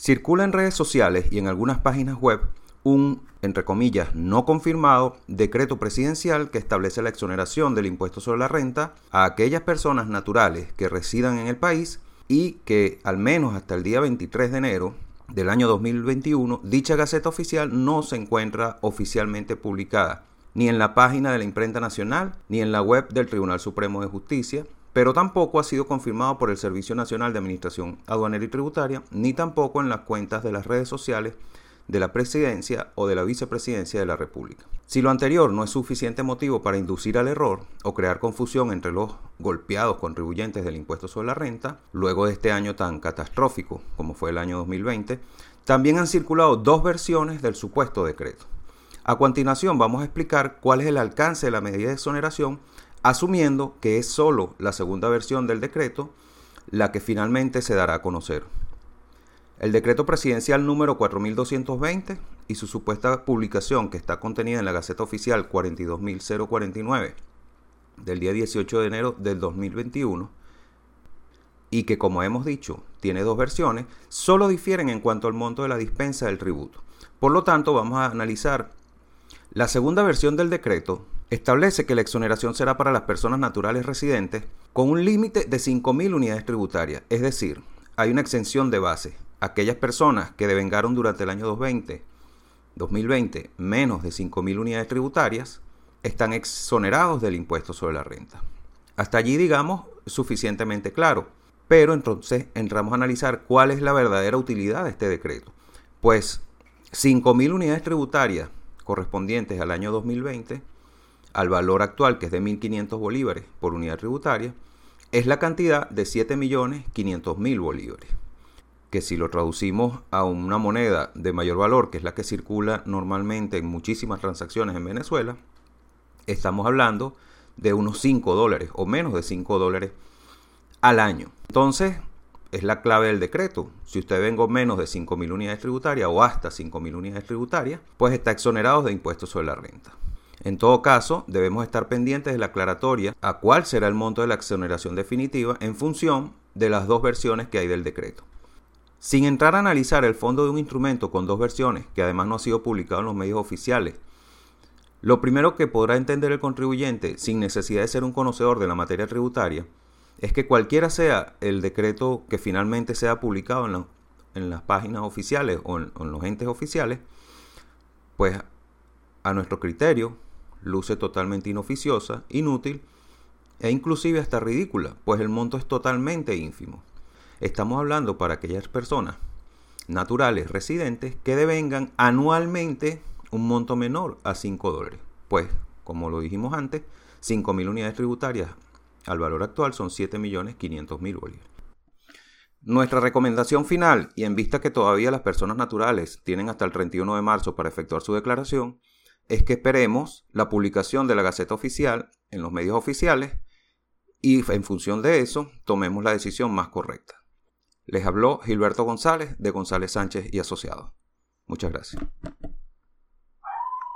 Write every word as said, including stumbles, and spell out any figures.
Circula en redes sociales y en algunas páginas web un, entre comillas, no confirmado decreto presidencial que establece la exoneración del impuesto sobre la renta a aquellas personas naturales que residan en el país y que al menos hasta el día veintitrés de enero del año dos mil veintiuno dicha Gaceta Oficial no se encuentra oficialmente publicada ni en la página de la Imprenta Nacional ni en la web del Tribunal Supremo de Justicia, pero tampoco ha sido confirmado por el Servicio Nacional de Administración Aduanera y Tributaria, ni tampoco en las cuentas de las redes sociales de la Presidencia o de la Vicepresidencia de la República. Si lo anterior no es suficiente motivo para inducir al error o crear confusión entre los golpeados contribuyentes del impuesto sobre la renta, luego de este año tan catastrófico como fue el año dos mil veinte, también han circulado dos versiones del supuesto decreto. A continuación vamos a explicar cuál es el alcance de la medida de exoneración, asumiendo que es solo la segunda versión del decreto la que finalmente se dará a conocer. El decreto presidencial número cuatro mil doscientos veinte y su supuesta publicación, que está contenida en la Gaceta Oficial cuarenta y dos mil cuarenta y nueve del día dieciocho de enero del dos mil veintiuno, y que, como hemos dicho, tiene dos versiones, solo difieren en cuanto al monto de la dispensa del tributo. Por lo tanto, vamos a analizar la segunda versión del decreto. Establece que la exoneración será para las personas naturales residentes con un límite de cinco mil unidades tributarias, es decir, hay una exención de base. Aquellas personas que devengaron durante el año dos mil veinte menos de cinco mil unidades tributarias están exonerados del impuesto sobre la renta. Hasta allí, digamos, suficientemente claro, pero entonces entramos a analizar cuál es la verdadera utilidad de este decreto. Pues cinco mil unidades tributarias correspondientes al año dos mil veinte, al valor actual, que es de mil quinientos bolívares por unidad tributaria, es la cantidad de siete millones quinientos mil bolívares, que si lo traducimos a una moneda de mayor valor, que es la que circula normalmente en muchísimas transacciones en Venezuela, estamos hablando de unos cinco dólares o menos de cinco dólares al año. Entonces, es la clave del decreto. Si usted vengó menos de cinco mil unidades tributarias o hasta cinco mil unidades tributarias, pues está exonerado de impuestos sobre la renta. En todo caso, debemos estar pendientes de la aclaratoria a cuál será el monto de la exoneración definitiva en función de las dos versiones que hay del decreto. Sin entrar a analizar el fondo de un instrumento con dos versiones, que además no ha sido publicado en los medios oficiales, lo primero que podrá entender el contribuyente, sin necesidad de ser un conocedor de la materia tributaria, es que cualquiera sea el decreto que finalmente sea publicado en, la, en las páginas oficiales o en, o en los entes oficiales, pues a nuestro criterio luce totalmente inoficiosa, inútil e inclusive hasta ridícula, pues el monto es totalmente ínfimo. Estamos hablando para aquellas personas naturales residentes que devengan anualmente un monto menor a cinco dólares. Pues, como lo dijimos antes, cinco mil unidades tributarias al valor actual son siete millones quinientos mil bolívares. Nuestra recomendación final, y en vista que todavía las personas naturales tienen hasta el treinta y uno de marzo para efectuar su declaración, es que esperemos la publicación de la Gaceta Oficial en los medios oficiales y en función de eso tomemos la decisión más correcta. Les habló Gilberto González de González Sánchez y Asociados. Muchas gracias.